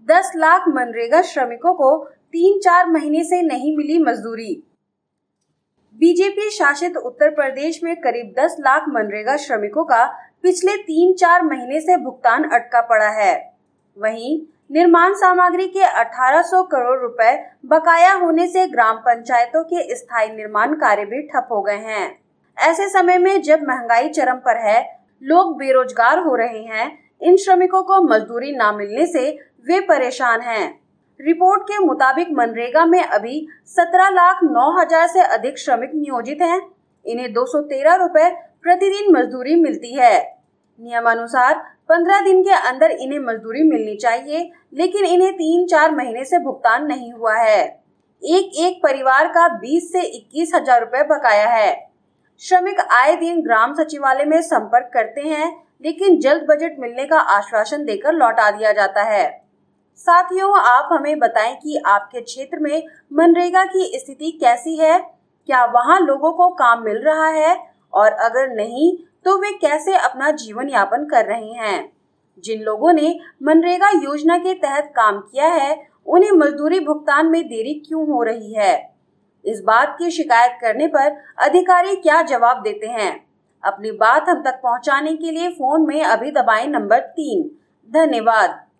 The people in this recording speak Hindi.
10 लाख मनरेगा श्रमिकों को 3-4 महीने से नहीं मिली मजदूरी। बीजेपी शासित उत्तर प्रदेश में करीब 10 लाख मनरेगा श्रमिकों का पिछले 3-4 महीने से भुगतान अटका पड़ा है। वहीं निर्माण सामग्री के 1800 करोड़ रुपए बकाया होने से ग्राम पंचायतों के स्थायी निर्माण कार्य भी ठप हो गए हैं। ऐसे समय में जब महंगाई चरम पर है, लोग बेरोजगार हो रहे हैं, इन श्रमिकों को मजदूरी न मिलने से वे परेशान हैं। रिपोर्ट के मुताबिक मनरेगा में अभी 17,09,000 से अधिक श्रमिक नियोजित हैं। इन्हें 213 रुपए प्रतिदिन मजदूरी मिलती है। नियमानुसार 15 दिन के अंदर इन्हें मजदूरी मिलनी चाहिए, लेकिन इन्हें 3-4 महीने से भुगतान नहीं हुआ है। एक परिवार का 20 से 21 हजार रुपए बकाया है। श्रमिक आए दिन ग्राम सचिवालय में संपर्क करते हैं, लेकिन जल्द बजट मिलने का आश्वासन देकर लौटा दिया जाता है। साथियों, आप हमें बताएं कि आपके क्षेत्र में मनरेगा की स्थिति कैसी है? क्या वहां लोगों को काम मिल रहा है? और अगर नहीं, तो वे कैसे अपना जीवन यापन कर रहे हैं? जिन लोगों ने मनरेगा योजना के तहत काम किया है, उन्हें मजदूरी भुगतान में देरी क्यों हो रही है? इस बात की शिकायत करने पर अधिकारी क्या जवाब देते हैं? अपनी बात हम तक पहुंचाने के लिए फोन में अभी दबाएं नंबर 3। धन्यवाद।